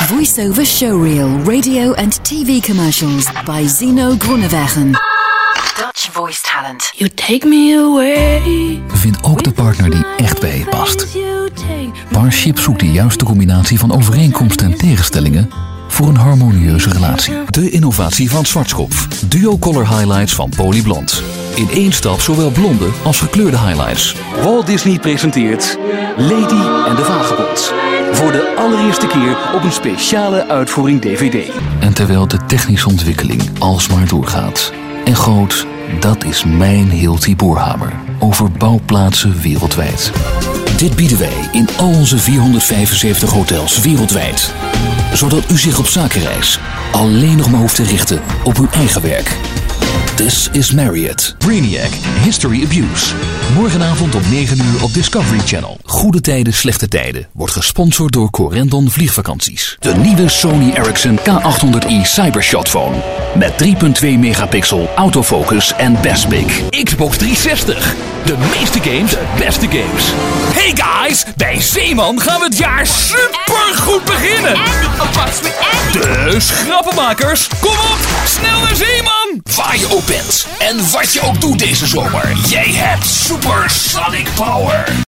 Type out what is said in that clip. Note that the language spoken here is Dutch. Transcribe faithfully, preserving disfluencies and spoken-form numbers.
Voice-over showreel, radio and T V commercials by Zeno Groenewegen. Dutch voice talent. You take me away. Vind ook de partner die echt bij je past. Parship zoekt de juiste combinatie van overeenkomsten en tegenstellingen voor een harmonieuze relatie. De innovatie van Schwarzkopf. Duo Color Highlights van Polyblond. In één stap zowel blonde als gekleurde highlights. Walt Disney presenteert Lady en de Vagebond. Voor de allereerste keer op een speciale uitvoering D V D. En terwijl de technische ontwikkeling alsmaar doorgaat. En groot, dat is mijn Hilti Boorhamer. Over bouwplaatsen wereldwijd. Dit bieden wij in al onze vierhonderdvijfenzeventig hotels wereldwijd. Zodat u zich op zakenreis alleen nog maar hoeft te richten op uw eigen werk. This is Marriott. Brainiac, History Abuse. Morgenavond om negen uur op Discovery Channel. Goede tijden, slechte tijden. Wordt gesponsord door Corendon Vliegvakanties. De nieuwe Sony Ericsson K achthonderd i Cybershot Phone. Met drie komma twee megapixel autofocus en best pic. Xbox driehonderdzestig. De meeste games, de beste games. Hey guys, bij Zeeman gaan we het jaar supergoed beginnen. Dus grappenmakers, kom op, snel naar Zeeman. Waar je ook bent en wat je ook doet deze zomer. Jij hebt Supersonic Power.